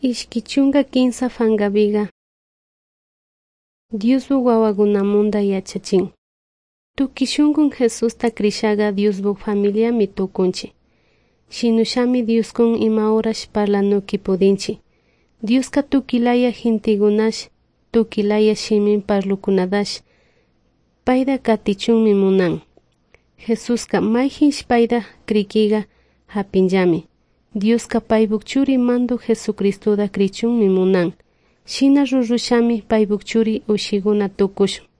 Ishkichunka kinsa fangabiga Diosbuk wawakunamunda yachachin. Tukishunkun Jesusta krishaga Diosbuk familiami tukunchi. Shinushami Dioskun ima horash parlanuki pudinchi. Dioska tukilaya jintigunash, tukilaya shimin parlukunadash, payda katichunmi munan. Jesuska mayhinch payda krikiga hapinllami. Dioska paybuk churi mandu Jesucristoda krichunmi munan. Shina rurrushami paybuk churi ushiguna tukush.